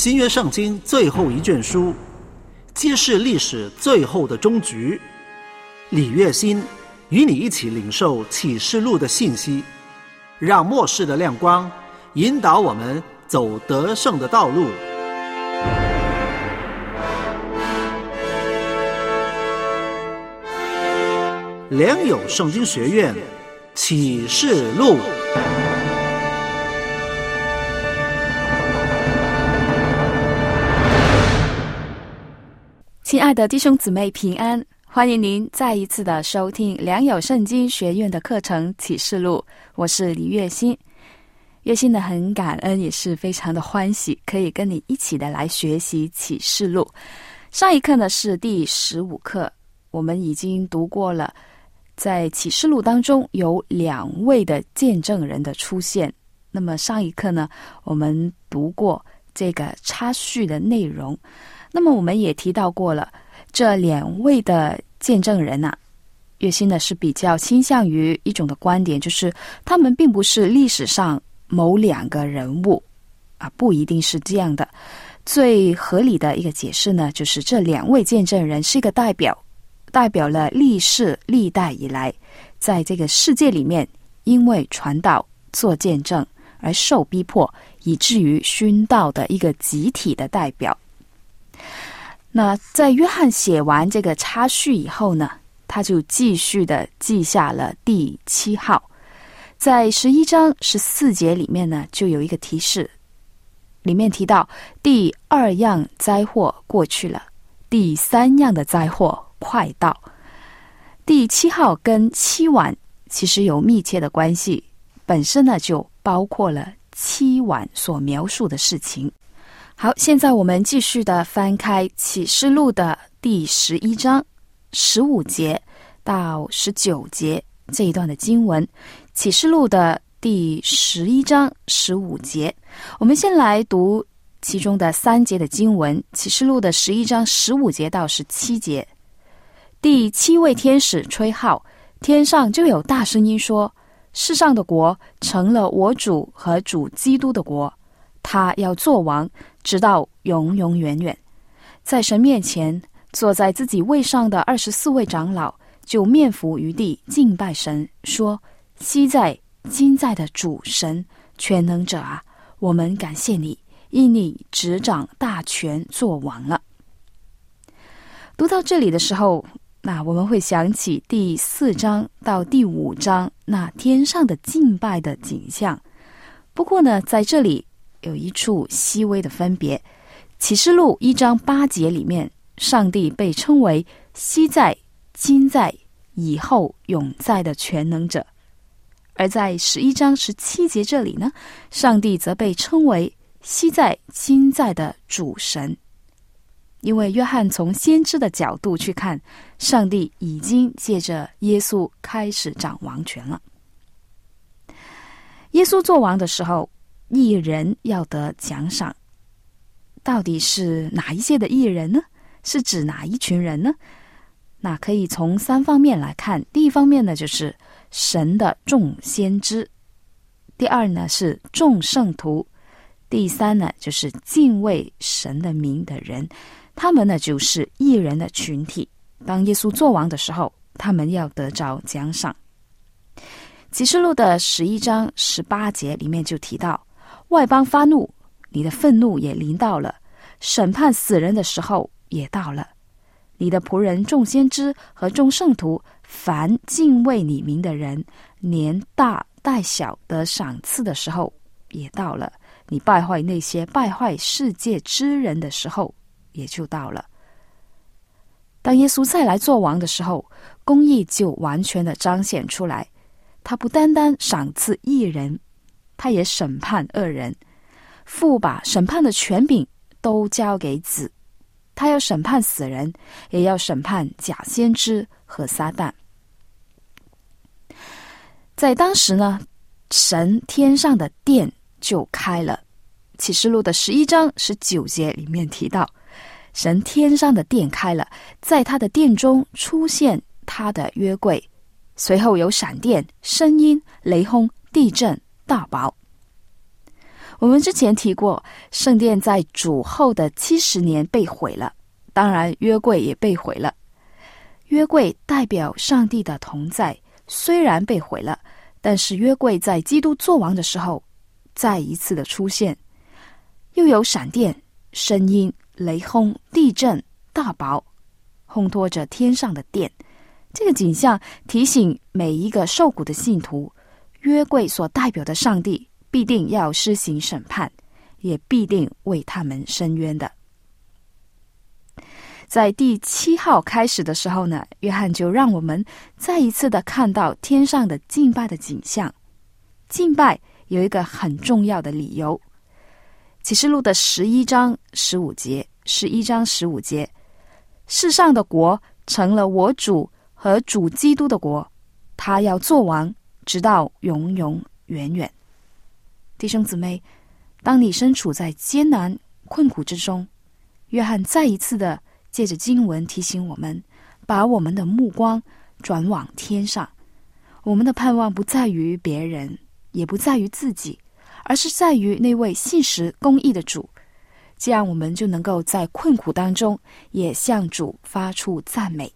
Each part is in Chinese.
新约圣经最后一卷书，揭示历史最后的终局。李月新与你一起领受启示录的信息，让末世的亮光引导我们走得胜的道路。良友圣经学院启示录。 亲爱的弟兄姊妹平安，欢迎您再一次的收听良友圣经学院的课程启示录，我是李月心。月心的很感恩，也是非常的欢喜，可以跟你一起的来学习启示录。上一课呢是第15课，我们已经读过了，在启示录当中有2位的见证人的出现。那么上一课呢，我们读过这个插叙的内容。那么我们也提到过了，这2位的见证人啊，月心呢是比较倾向于一种的观点，就是他们并不是历史上某2个人物啊，不一定是这样的。最合理的一个解释呢，就是这2位见证人是一个代表了历世历代以来，在这个世界里面因为传道做见证而受逼迫，以至于殉道的一个集体的代表。那在约翰写完这个插叙以后呢，他就继续的记下了第7号。在11章14节里面呢，就有一个提示，里面提到第2样灾祸过去了，第3样的灾祸快到。第7号跟7晚其实有密切的关系，本身呢就包括了7晚所描述的事情。好，现在我们继续的翻开启示录的第11章15节到19节这一段的经文。启示录的第11章15节，我们先来读其中的3节的经文。启示录的11章15节到17节，第7位天使吹号，天上就有大声音说，世上的国成了我主和主基督的国，他要做王，直到永永远远。在神面前坐在自己位上的24位长老就面伏于地敬拜神，说，昔在今在的主神全能者啊，我们感谢你，因你执掌大权做王了。读到这里的时候，那我们会想起第4章到第5章那天上的敬拜的景象。不过呢，在这里有一处细微的分别。启示录1章8节里面，上帝被称为昔在今在以后永在的全能者，而在11章17节这里呢，上帝则被称为昔在今在的主神。因为约翰从先知的角度去看，上帝已经借着耶稣开始掌王权了。耶稣做王的时候，义人要得奖赏，到底是哪一些的义人呢？是指哪一群人呢？那可以从3方面来看。第一方面呢，就是神的众先知；第2呢是众圣徒；第3呢就是敬畏神的名的人。他们呢就是义人的群体。当耶稣做王的时候，他们要得着奖赏。启示录的11章18节里面就提到，外邦发怒，你的愤怒也临到了，审判死人的时候也到了。你的仆人众先知和众圣徒，凡敬畏你名的人，连大带小得赏赐的时候也到了。你败坏那些败坏世界之人的时候也就到了。当耶稣再来做王的时候，公义就完全的彰显出来。他不单单赏赐义人，他也审判恶人。父把审判的权柄都交给子，他要审判死人，也要审判假先知和撒旦。在当时呢，神天上的殿就开了。启示录的11章19节里面提到，神天上的殿开了，在他的殿中出现他的约柜，随后有闪电、声音、雷轰、地震、大雹。 我们之前提过，圣殿在主后的70年被毁了，当然约柜也被毁了。约柜代表上帝的同在，虽然被毁了，但是约柜在基督作王的时候再一次的出现，又有闪电、声音、雷轰、地震、大雹，烘托着天上的殿。这个景象提醒每一个受苦的信徒，约柜所代表的上帝必定要施行审判，也必定为他们伸冤的。在第7号开始的时候呢，约翰就让我们再一次的看到天上的敬拜的景象。敬拜有一个很重要的理由，启示录的11章15节，世上的国成了我主和主基督的国，他要做王，直到永永远远。弟兄姊妹，当你身处在艰难困苦之中，约翰再一次的借着经文提醒我们，把我们的目光转往天上。我们的盼望不在于别人，也不在于自己，而是在于那位信实公义的主。这样我们就能够在困苦当中也向主发出赞美。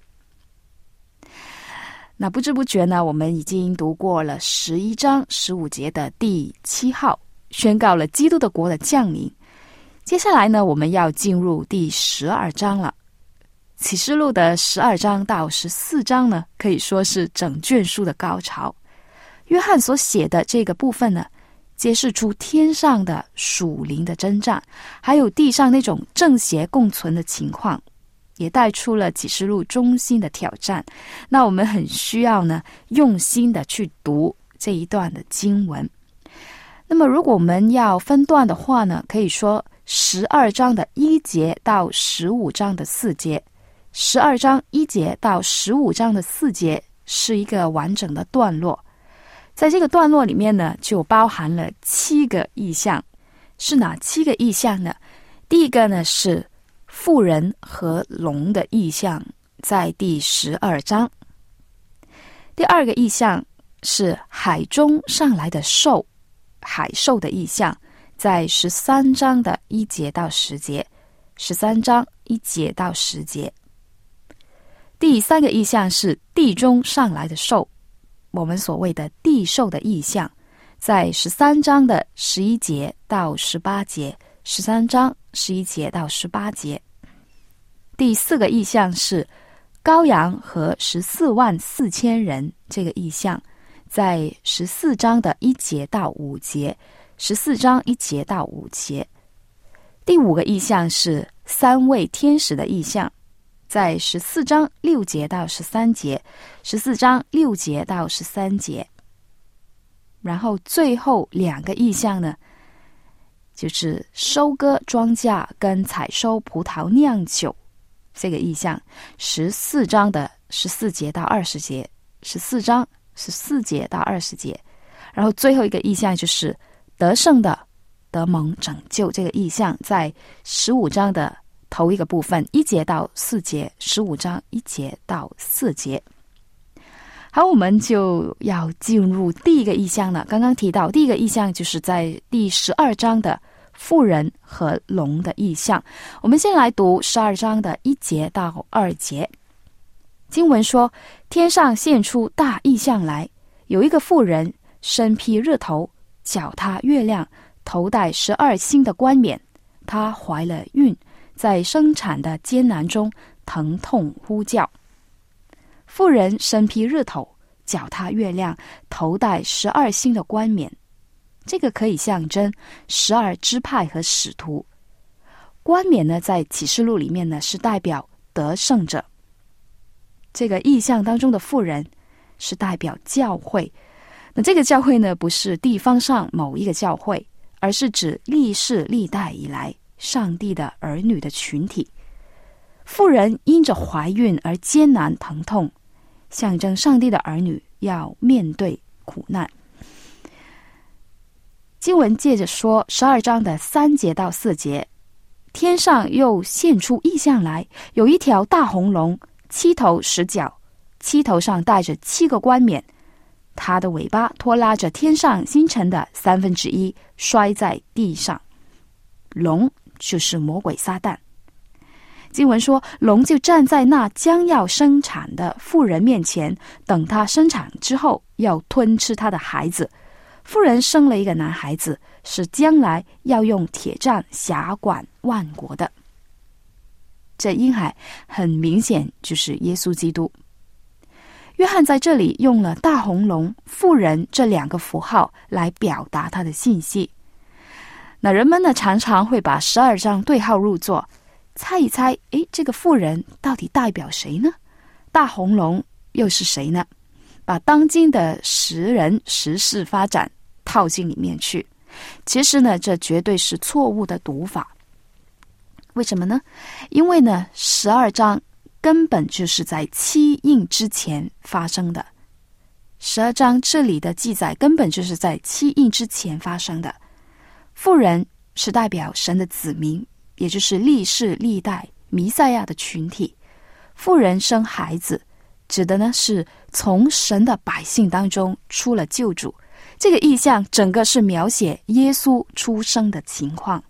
那不知不觉呢，我们已经读过了11章15节的第7号，宣告了基督的国的降临。接下来呢，我们要进入第12章了。启示录的12章到14章呢，可以说是整卷书的高潮。约翰所写的这个部分呢，揭示出天上的属灵的征战，还有地上那种正邪共存的情况，也带出了启示录中心的挑战。那我们很需要呢，用心的去读这一段的经文。那么如果我们要分段的话呢，可以说12章的1节到15章的4节，12章1节到15章的4节是一个完整的段落。在这个段落里面呢，就包含了7个意象。是哪7个意象呢？第一个呢是妇人和龙的意象，在第12章。第二个意象是海中上来的兽，海兽的意象，在13章的1节到10节，13章1节到10节。第三个意象是地中上来的兽，我们所谓的地兽的意象，在13章的11节到18节，13章11节到18节。第四个意象是羔羊和144000人，这个意象在14章的1节到5节，14章1节到5节。第五个意象是3位天使的意象，在14章6节到13节，14章6节到13节。然后最后2个意象呢，就是收割庄稼跟采收葡萄酿酒，这个意象14章的14节到20节，14章14节到20节。然后最后一个意象就是得胜的得蒙拯救，这个意象在15章的头一个部分1节到4节，15章1节到4节。好，我们就要进入第一个意象了。刚刚提到第一个意象就是在第12章的妇人和龙的意象。我们先来读12章的1节到2节。经文说，天上现出大异象来，有一个妇人身披日头，脚踏月亮，头戴12星的冠冕，她怀了孕，在生产的艰难中疼痛呼叫。妇人身披日头，脚踏月亮，头戴12星的冠冕，这个可以象征12支派和使徒。冠冕呢，在启示录里面呢，是代表得胜者。这个意象当中的妇人是代表教会。那这个教会呢，不是地方上某一个教会，而是指历世历代以来上帝的儿女的群体。妇人因着怀孕而艰难疼痛，象征上帝的儿女要面对苦难。经文接着说，12章的3节到4节，天上又现出异象来，有一条大红龙，7头10脚，7头上带着7个冠冕， 他的尾巴拖拉着天上星辰的1/3，摔在地上。龙就是魔鬼撒旦。经文说，龙就站在那将要生产的妇人面前，等她生产之后，要吞吃她的孩子。妇人生了一个男孩子，是将来要用铁杖辖管万国的。这婴孩很明显就是耶稣基督。约翰在这里用了大红龙、妇人这2个符号来表达他的信息。那人们呢，常常会把12章对号入座，猜一猜，这个妇人到底代表谁呢？大红龙又是谁呢？把当今的时人时事发展套进里面去。其实呢，这绝对是错误的读法。为什么呢？因为呢，12章根本就是在7印之前发生的。12章这里的记载根本就是在7印之前发生的。妇人是代表神的子民，也就是历世历代弥赛亚的群体。妇人生孩子，指的呢是从神的百姓当中出了救主。这个意象整个是描写耶稣出生的情况。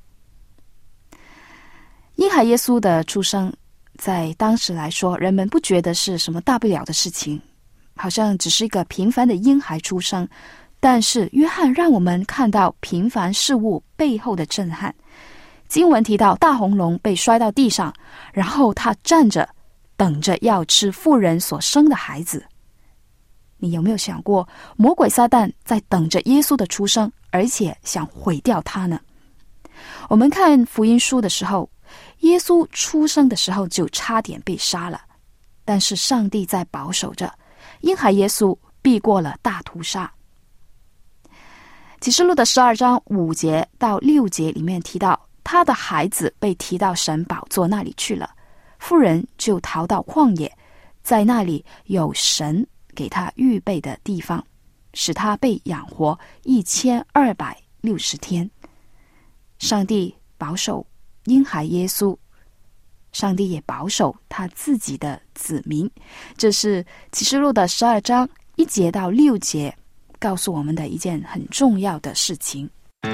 婴孩耶稣的出生，在当时来说，人们不觉得是什么大不了的事情，好像只是一个平凡的婴孩出生。但是约翰让我们看到平凡事物背后的震撼。经文提到大红龙被摔到地上，然后他站着等着要吃妇人所生的孩子。你有没有想过，魔鬼撒旦在等着耶稣的出生，而且想毁掉他呢？我们看福音书的时候，耶稣出生的时候就差点被杀了，但是上帝在保守着，婴孩耶稣避过了大屠杀。启示录的12章5节到6节里面提到，他的孩子被提到神宝座那里去了，妇人就逃到旷野，在那里有神给他预备的地方，使他被养活1260天。上帝保守婴孩耶稣，上帝也保守他自己的子民。这是启示录的12章1节到6节告诉我们的一件很重要的事情。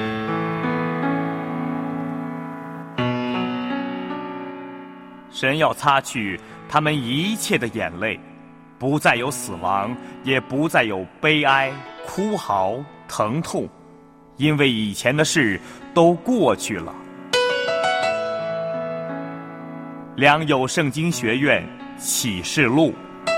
神要擦去他们一切的眼泪，不再有死亡，也不再有悲哀、哭嚎、疼痛，因为以前的事都过去了。良友圣经学院启示录。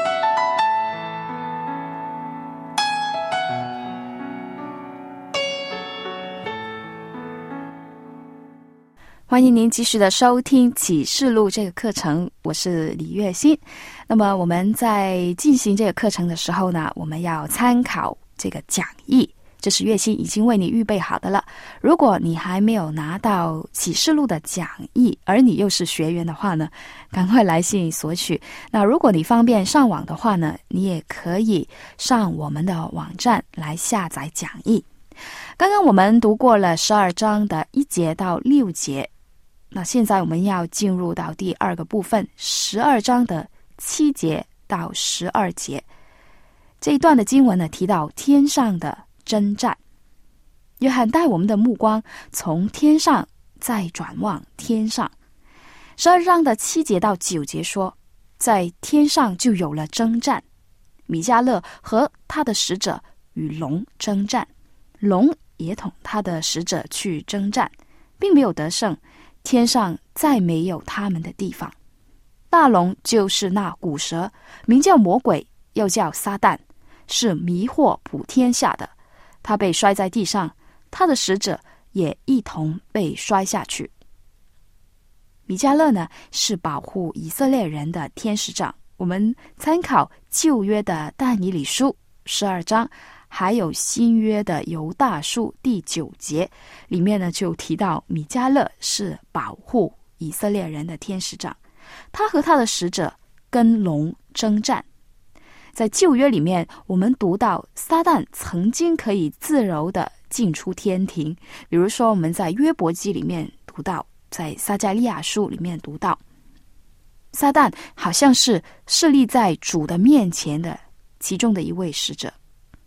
欢迎您继续的收听启示录这个课程，我是李月欣。那么我们在进行这个课程的时候呢，我们要参考这个讲义，这是月欣已经为你预备好的了。如果你还没有拿到启示录的讲义，而你又是学员的话呢，赶快来信索取。那如果你方便上网的话呢，你也可以上我们的网站来下载讲义。刚刚我们读过了12章的1节到6节，那现在我们要进入到第2个部分，12章的7节到12节。这一段的经文呢，提到天上的征战。约翰带我们的目光从天上再转望天上。12章的7节到9节说，在天上就有了征战，米迦勒和他的使者与龙征战，龙也同他的使者去征战，并没有得胜，天上再没有他们的地方。大龙就是那古蛇，名叫魔鬼，又叫撒旦，是迷惑普天下的。他被摔在地上，他的使者也一同被摔下去。米迦勒呢，是保护以色列人的天使长。我们参考旧约的但以理书12章，还有新约的犹大书第9节，里面呢就提到米迦勒是保护以色列人的天使长，他和他的使者跟龙征战。在旧约里面，我们读到撒旦曾经可以自由的进出天庭，比如说我们在约伯记里面读到，在撒迦利亚书里面读到，撒旦好像是侍立在主的面前的其中的一位使者。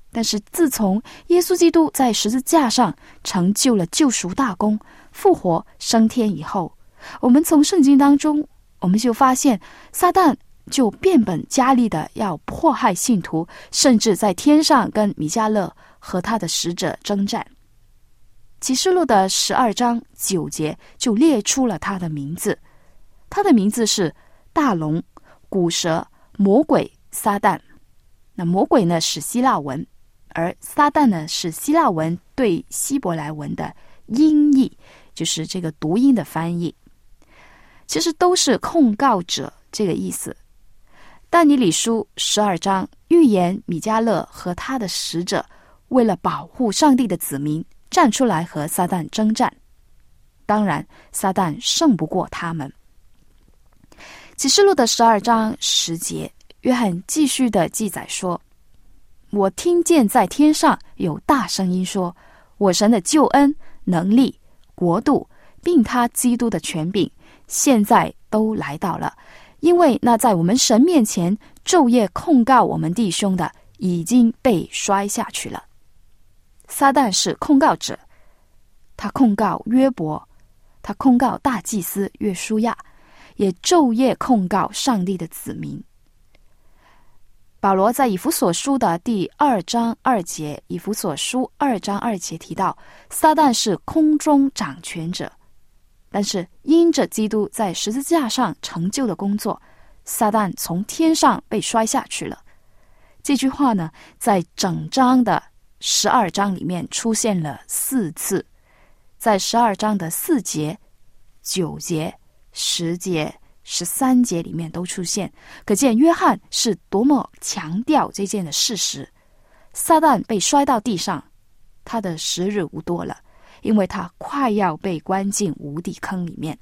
但是自从耶稣基督在十字架上成就了救赎大功，复活升天以后，我们从圣经当中我们就发现撒旦就变本加厉的要迫害信徒，甚至在天上跟米迦勒和他的使者征战。启示录的12章9节就列出了他的名字，他的名字是大龙、古蛇、魔鬼、撒旦。那魔鬼呢是希腊文，而撒旦呢是希腊文对希伯来文的音译，就是这个读音的翻译，其实都是控告者这个意思。但以理书12章预言米迦勒和他的使者为了保护上帝的子民站出来和撒旦征战，当然撒旦胜不过他们。启示录的12章10节，约翰继续的记载说，我听见在天上有大声音说，我神的救恩、能力、国度并他基督的权柄现在都来到了，因为那在我们神面前昼夜控告我们弟兄的已经被摔下去了。撒旦是控告者，他控告约伯，他控告大祭司约书亚，也昼夜控告上帝的子民。保罗在以弗所书的第2章2节，以弗所书2章2节提到，撒旦是空中掌权者，但是因着基督在十字架上成就的工作，撒旦从天上被摔下去了。这句话呢，在整章的12章里面出现了4次，在12章的4节、9节、10节、13节里面都出现，可见约翰是多么强调这件的事实。撒旦被摔到地上，他的时日无多了，因为他快要被关进无底坑里面。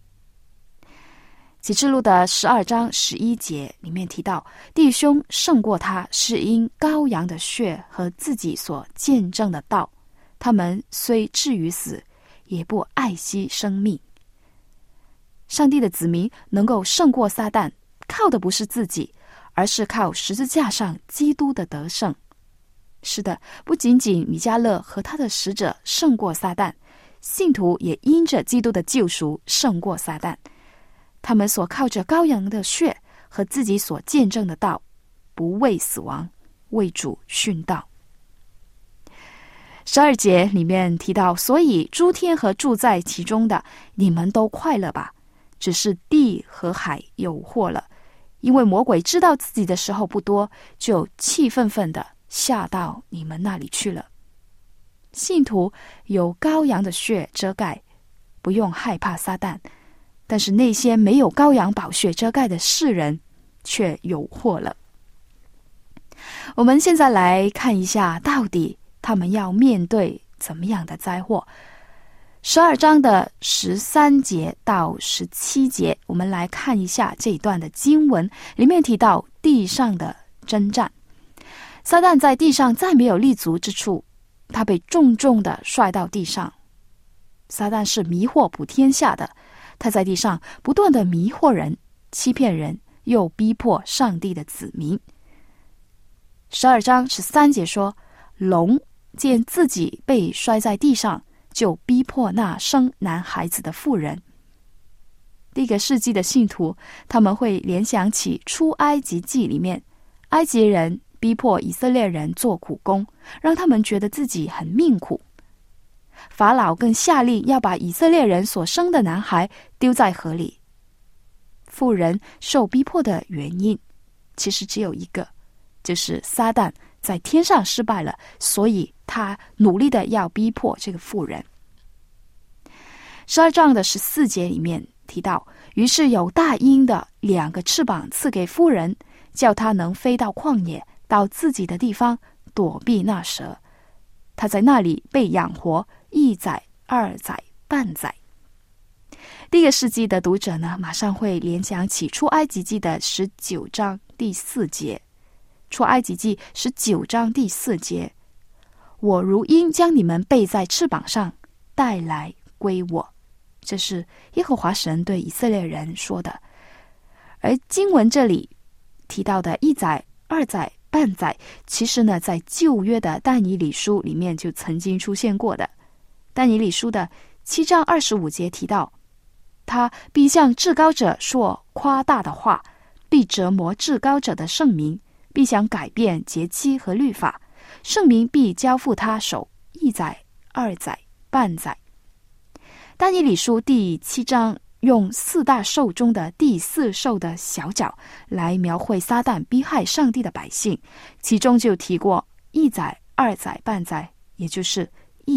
启示录的12章11节里面提到，弟兄胜过他，是因羔羊的血和自己所见证的道，他们虽至于死，也不爱惜生命。上帝的子民能够胜过撒旦，靠的不是自己，而是靠十字架上基督的得胜。是的，不仅仅米迦勒和他的使者胜过撒旦，信徒也因着基督的救赎胜过撒旦。他们所靠着羔羊的血和自己所见证的道，不畏死亡，为主殉道。12节里面提到，所以诸天和住在其中的，你们都快乐吧，只是地和海有祸了，因为魔鬼知道自己的时候不多，就气愤愤的下到你们那里去了。信徒有羔羊的血遮盖，不用害怕撒旦，但是那些没有羔羊宝血遮盖的世人却有祸了。我们现在来看一下，到底他们要面对怎么样的灾祸。12章的13节到17节，我们来看一下这一段的经文，里面提到地上的征战。撒旦在地上再没有立足之处，他被重重的摔到地上。撒旦是迷惑普天下的，他在地上不断的迷惑人、欺骗人，又逼迫上帝的子民。12章13节说，龙见自己被摔在地上，就逼迫那生男孩子的妇人。第一个世纪的信徒，他们会联想起出埃及记里面，埃及人逼迫以色列人做苦工，让他们觉得自己很命苦。法老更下令要把以色列人所生的男孩丢在河里。妇人受逼迫的原因其实只有一个，就是撒旦在天上失败了，所以他努力的要逼迫这个妇人。12章的14节里面提到，于是有大鹰的2个翅膀赐给妇人，叫他能飞到旷野，到自己的地方躲避那蛇。他在那里被养活1载、2载、半载。第一个世纪的读者呢，马上会联想起出埃及记的19章第4节。出埃及记19章第4节，我如鹰将你们背在翅膀上，带来归我。这是耶和华神对以色列人说的。而经文这里提到的1载、2载、 半载，其实呢，在旧约的但以理书里面就曾经出现过的。但以理书的7章25节提到，他必向至高者说夸大的话，必折磨至高者的圣名，必想改变节期和律法，圣名必交付他手1载、2载、半载。但以理书第7章用4大兽中的第4兽的小角来描绘撒旦逼害上帝的百姓，其中就提过1载、2载、半载，也就是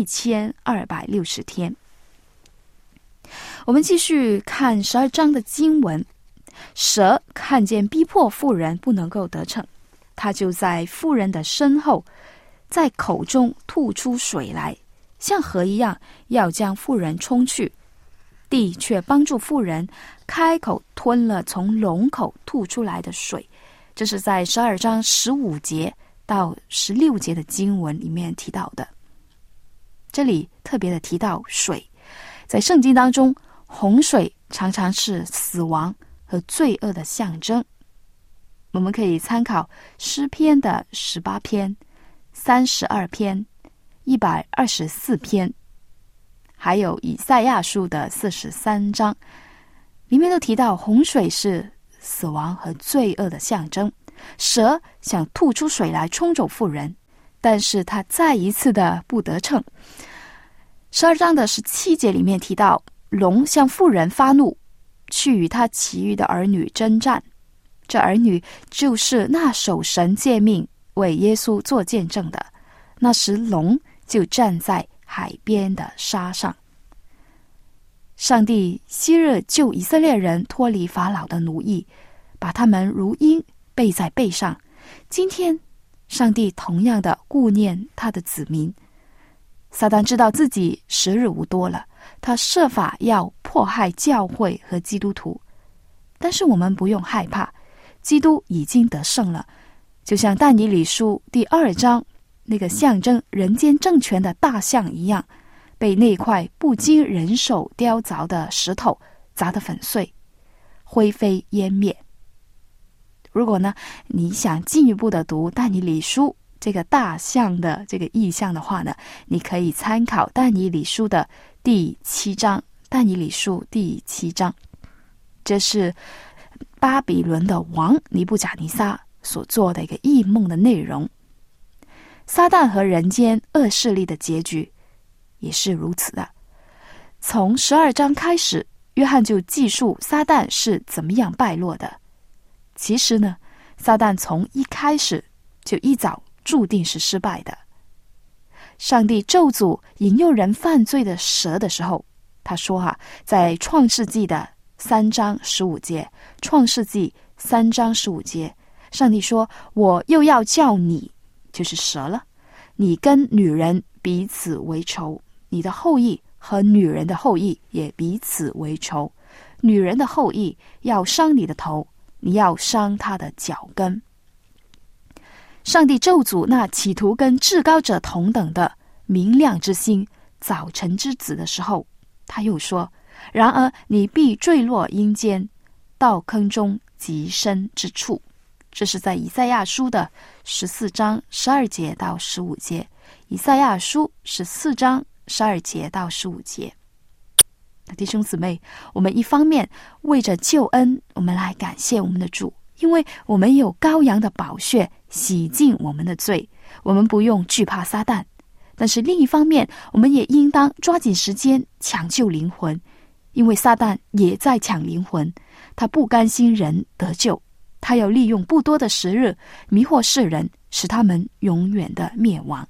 1260天。我们继续看12章的经文。蛇看见逼迫妇人不能够得逞，他就在妇人的身后，在口中吐出水来，像河一样，要将妇人冲去。地却帮助妇人开口吞了从龙口吐出来的水。这是在12章15节到16节的经文里面提到的。这里特别的提到水，在圣经当中，洪水常常是死亡和罪恶的象征。我们可以参考诗篇的18篇、32篇、124篇，还有以赛亚书的43章，里面都提到洪水是死亡和罪恶的象征。蛇想吐出水来冲走妇人，但是他再一次的不得逞。12章的17节里面提到，龙向妇人发怒，去与他其余的儿女征战。这儿女就是那守神诫命为耶稣做见证的。那时龙就站在海边的沙上。上帝昔日救以色列人脱离法老的奴役，把他们如鹰背在背上。今天上帝同样的顾念他的子民。撒旦知道自己时日无多了，他设法要迫害教会和基督徒。但是我们不用害怕，基督已经得胜了。就像但以理书第2章那个象征人间政权的大象一样，被那块不经人手雕凿的石头砸得粉碎，灰飞烟灭。如果呢，你想进一步的读但以理书这个大象的这个意象的话呢，你可以参考但以理书的第7章。但以理书第7章，这是巴比伦的王尼布甲尼撒所做的一个异梦的内容。撒旦和人间恶势力的结局也是如此的。从12章开始，约翰就记述撒旦是怎么样败落的。其实呢，撒旦从一开始就一早注定是失败的。上帝咒诅引诱人犯罪的蛇的时候，他说在创世纪的3章15节，创世纪3章15节，上帝说，我又要叫你，就是蛇了，你跟女人彼此为仇，你的后裔和女人的后裔也彼此为仇，女人的后裔要伤你的头，你要伤她的脚跟。上帝咒诅那企图跟至高者同等的明亮之星早晨之子的时候，他又说，然而你必坠落阴间，到坑中极深之处。这是在以赛亚书的14章12节到15节，以赛亚书14章12节到15节。弟兄姊妹，我们一方面为着救恩，我们来感谢我们的主，因为我们有羔羊的宝血洗净我们的罪，我们不用惧怕撒旦。但是另一方面，我们也应当抓紧时间抢救灵魂，因为撒旦也在抢灵魂，他不甘心人得救，他要利用不多的时日迷惑世人，使他们永远的灭亡。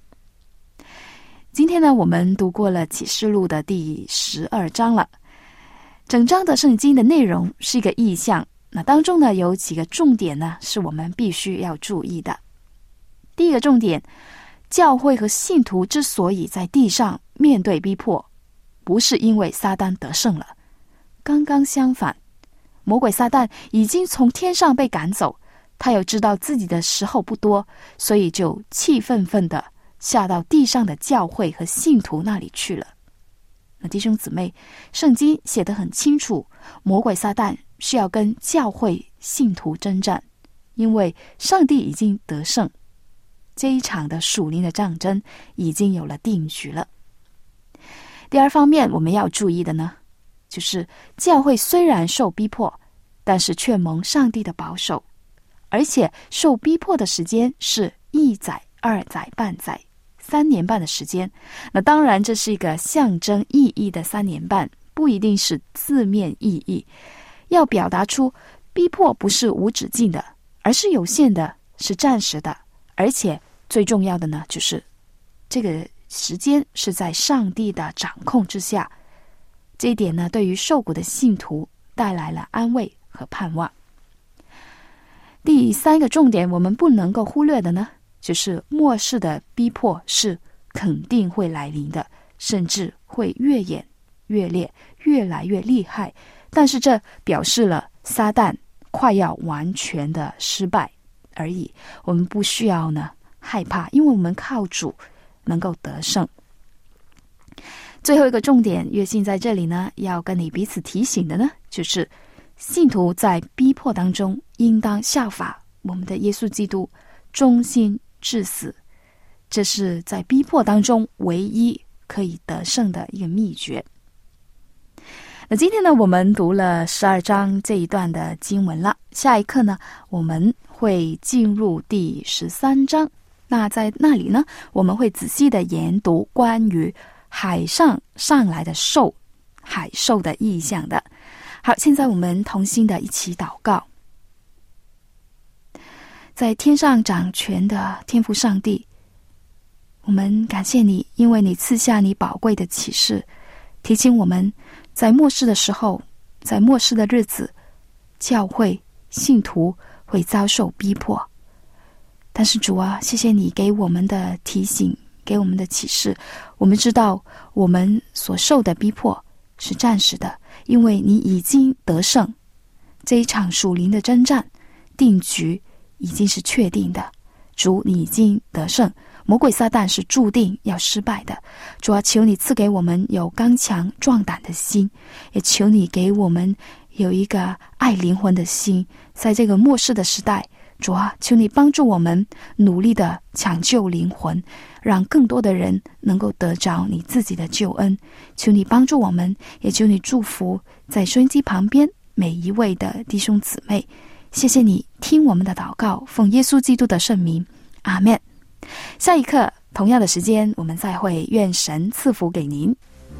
今天呢，我们读过了启示录的第12章了。整章的圣经的内容是一个意象，那当中呢有几个重点呢是我们必须要注意的。第一个重点，教会和信徒之所以在地上面对逼迫，不是因为撒旦得胜了，刚刚相反，魔鬼撒旦已经从天上被赶走，他有知道自己的时候不多，所以就气愤愤的下到地上的教会和信徒那里去了。那弟兄姊妹，圣经写得很清楚，魔鬼撒旦是要跟教会信徒征战， 因为上帝已经得胜，这一场的属灵的战争已经有了定局了。第二方面我们要注意的呢，就是教会虽然受逼迫，但是却蒙上帝的保守，而且受逼迫的时间是1载、2载、半载、3年半的时间。那当然这是一个象征意义的3年半，不一定是字面意义，要表达出逼迫不是无止境的，而是有限的，是暂时的，而且最重要的呢，就是这个时间是在上帝的掌控之下。这一点呢，对于受苦的信徒带来了安慰和盼望。第3个重点我们不能够忽略的呢，就是末世的逼迫是肯定会来临的，甚至会越演越烈，越来越厉害。但是这表示了撒旦快要完全的失败而已。我们不需要呢害怕，因为我们靠主能够得胜。最后一个重点，约信在这里呢要跟你彼此提醒的呢，就是信徒在逼迫当中应当效法我们的耶稣基督，忠心至死。这是在逼迫当中唯一可以得胜的一个秘诀。那今天呢，我们读了12章这一段的经文了，下一课呢我们会进入第13章。那在那里呢，我们会仔细的研读关于海上上来的兽，海兽的意象的。好，现在我们同心的一起祷告。在天上掌权的天父上帝，我们感谢你，因为你赐下你宝贵的启示，提醒我们在末世的时候，在末世的日子，教会信徒会遭受逼迫。但是主啊，谢谢你给我们的提醒，给我们的启示，我们知道我们所受的逼迫是暂时的，因为你已经得胜。这一场属灵的征战定局已经是确定的，主你已经得胜，魔鬼撒旦是注定要失败的。主啊，求你赐给我们有刚强壮胆的心，也求你给我们有一个爱灵魂的心。在这个末世的时代，主啊，求你帮助我们努力的抢救灵魂，让更多的人能够得着你自己的救恩。求你帮助我们，也求你祝福在收音机旁边每一位的弟兄姊妹。谢谢你听我们的祷告，奉耶稣基督的圣名，阿们。下一课同样的时间我们再会，愿神赐福给您。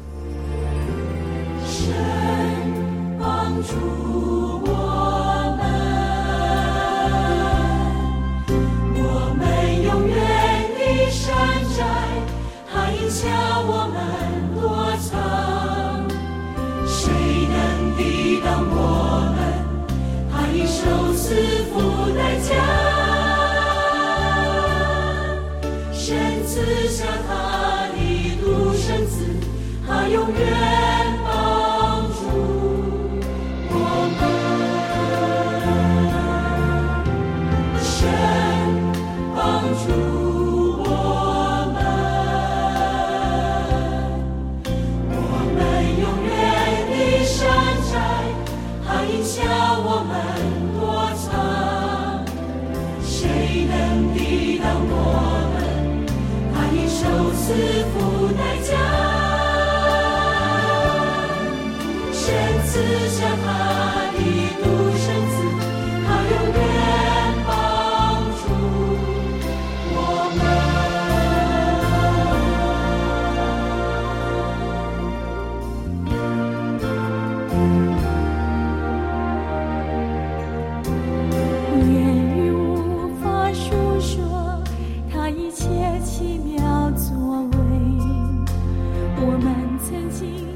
神帮助叫我们躲藏，谁能抵挡我们？他已受死付代价，神赐下他的独生子，他永远帮助我们。神帮助叫我们躲藏，谁能抵挡我们？他已受死付代价，神赐下他的独生子，他永远帮助我们。奇妙作为，我们曾经